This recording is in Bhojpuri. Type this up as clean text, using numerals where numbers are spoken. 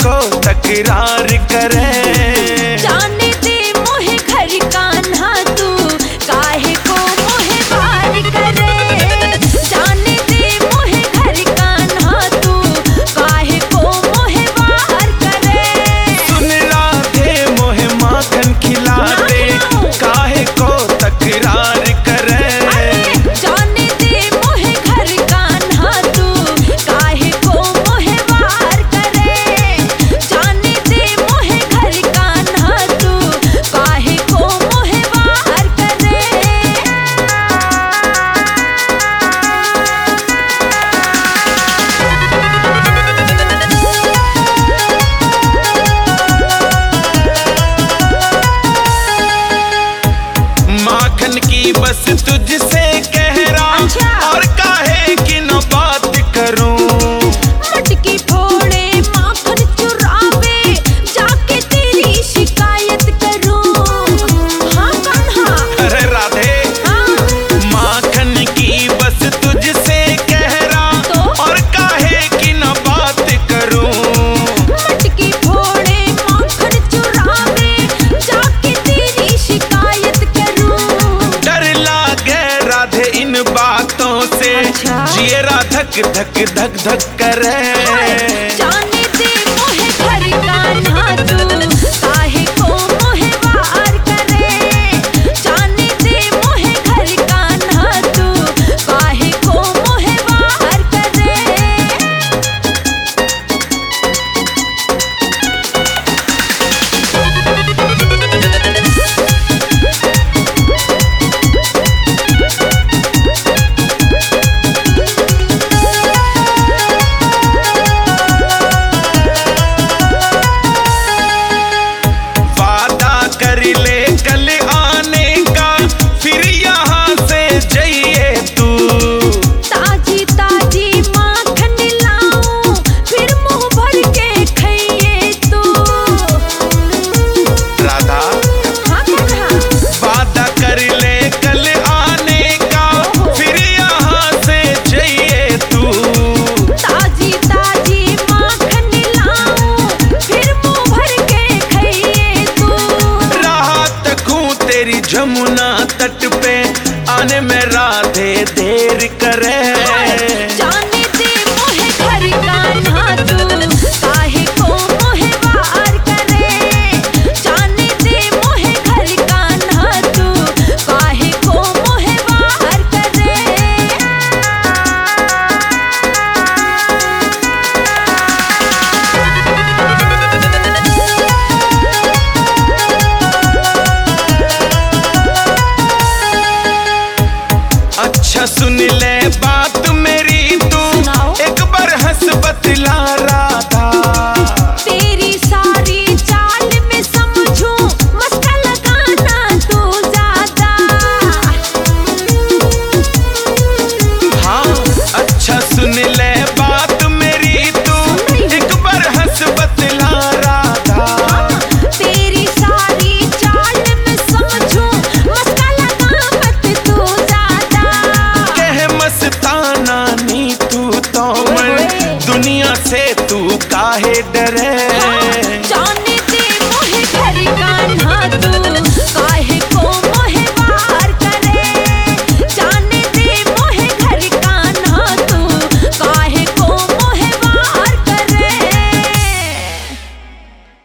को तकरार करे। जाने दे मोहे घर कान्हा तू काहे को मोहे वार करे। जाने दे मोहे घर कान्हा तू काहे को मोहे वार करे। सुन राधे मोहे माखन खिला दे काहे को तकरार करे। जाने दे मोहे घर कान्हा तू काहे को मोहे वार करे। जाने दे मोहे घर कान्हा तू काहे को मोहे वार करे। माखन की बस तुझसे कह रहा और काहे की न बात करूं। मटकी फोड़े माखन चुरावे जाके तेरी शिकायत करूं। हाँ कान्हा। अरे राधे हाँ माखन की बस तुझसे कह रहा तो? और काहे की न बात करूं। मटकी फोड़े माखन चुरावे जाके तेरी शिकायत करूं। डर लागे राधे इन बातों से अच्छा? जियरा धक धक धक धक करे।